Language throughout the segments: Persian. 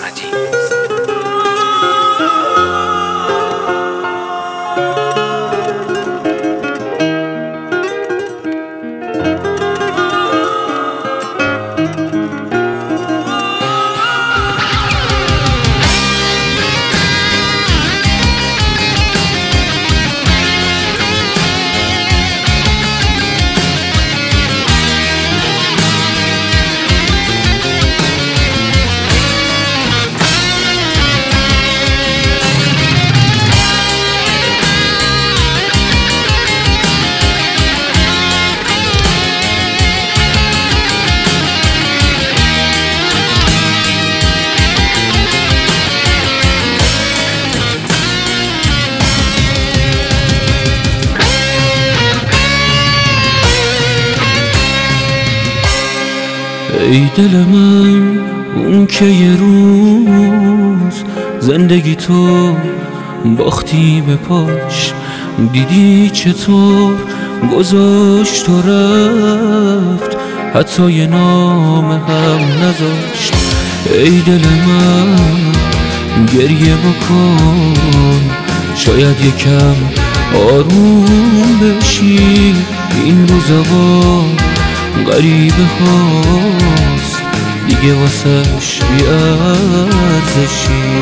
سرمدی. ای دل من اون که یه روز زندگی تو باختی به پاش، دیدی چطور گذاشت و رفت، حتی یه نام هم نذاشت. ای دل من گریه بکن، شاید یکم آروم بشی، این روزا غریبه هاست دیگه واسش بی‌ارزشی.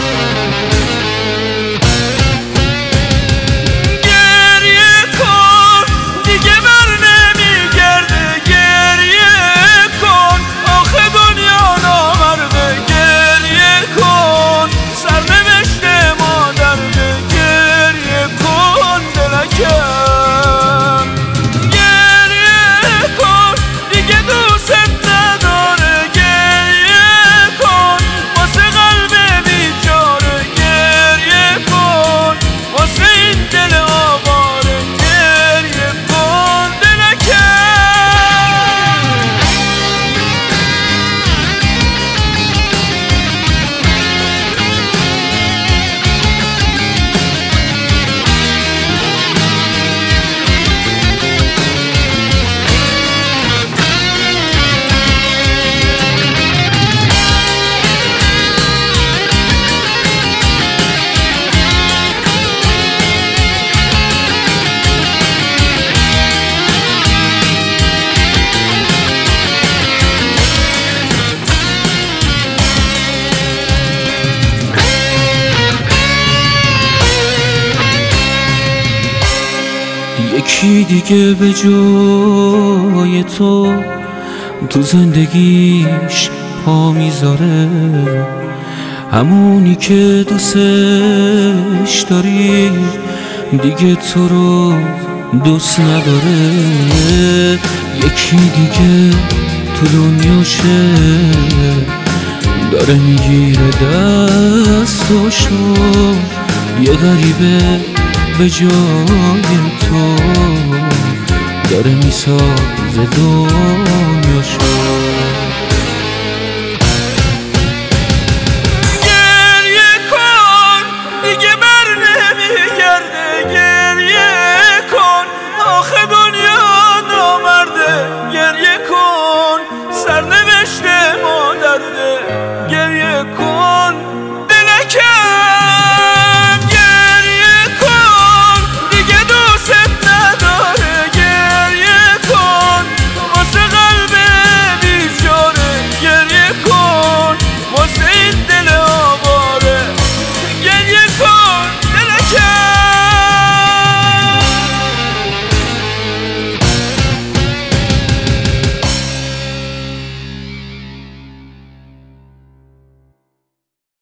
یکی دیگه به جای تو زندگیش پا میذاره، همونی که دوستش داری دیگه تو رو دوست نداره. یکی دیگه تو دنیاشه داره میگیره دستاشو، یه غریبه به جای تو داره میسازه دنیاشو.